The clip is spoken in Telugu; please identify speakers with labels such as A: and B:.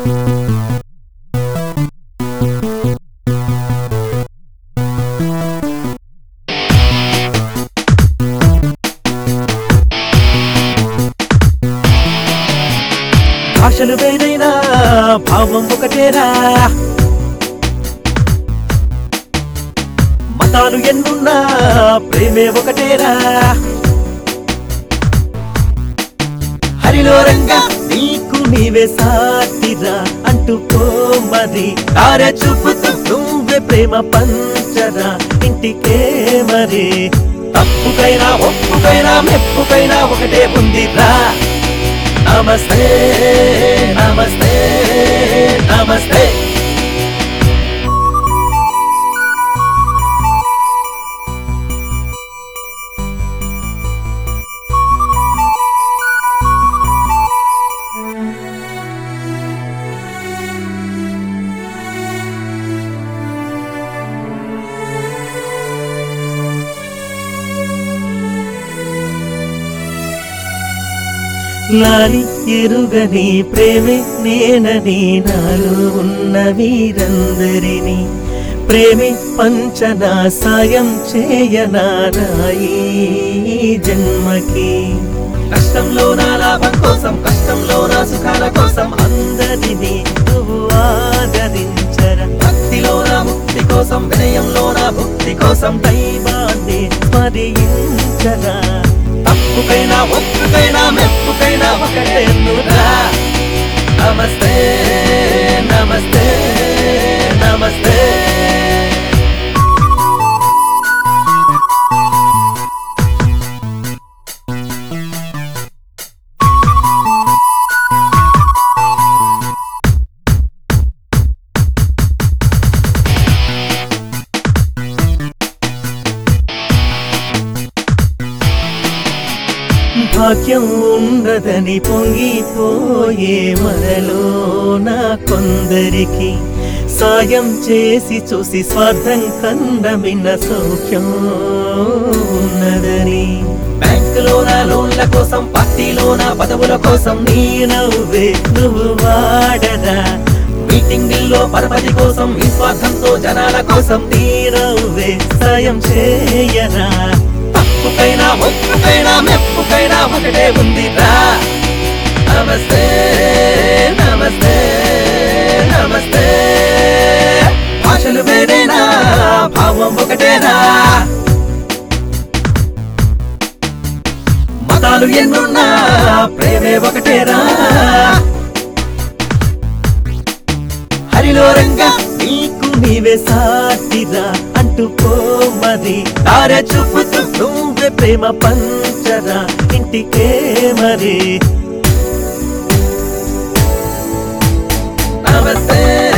A: భాషలు వేరైనా భావం ఒకటేరా, మతాలు ఎన్నున్నా ప్రేమే ఒకటేరా. హరిలో రంగా నీకు నీవే సాటిరా అంటూ పో మరి, తారే చూపుతూ నువ్వే ప్రేమ పంచరా ఇంటికే మరి. తప్పుకైనా ఒప్పుకైనా మెప్పుకైనా ఒకటే ఉందిరా. నమస్తే నమస్తే నమస్తే. లాలి ఎరుగని ప్రేమే నేనని నాలో ఉన్న వీరందరినీ ప్రేమే పంచనా సాయం చేయనా నాయీ జన్మకి. కష్టంలో నా లాభం కోసం, కష్టంలో నా సుఖాల కోసం అందరినీ నువ్వు ఆదరించరా. భక్తిలో నా ముక్తి కోసం, వినయంలో నా భక్తి కోసం దైవాన్ని స్మరించరా. తప్పుకైనా ఒప్పుకైనా మెప్పుకైనా ఒకటే నురా. నమస్తే నమస్తే నమస్తే. భాగ్యం ఉండదని పొంగిపోయే మనలో నా కొందరికి సాయం చేసి చూసి స్వార్థం కందమిన సౌఖ్యం ఉన్నదని. బ్యాంకులో నా లోన్ల కోసం, పార్టీలో నా పదవుల కోసం నీ నవ్వే నువ్వు వాడరా. మీటింగుల్లో పరపతి కోసం, ఈ స్వార్థంతో జనాల కోసం నీ నవ్వే సాయం చేయరా. తప్పుకైనా ఒప్పుకైనా మెప్పుకైనా ఒకటే ఉందిరా. నమస్తే నమస్తే నమస్తే. భాషలు వేరేనా భావం ఒకటేరా, మతాలు ఎన్నున్నా ప్రేమే ఒకటేరా. హరిలో రంగా నీకు నీవే సాటిరా అంటూ పో మరి, తారే చూపుతూ నువ్వే ప్రేమ పంచరా ఇంటికే మరి. నమస్తే.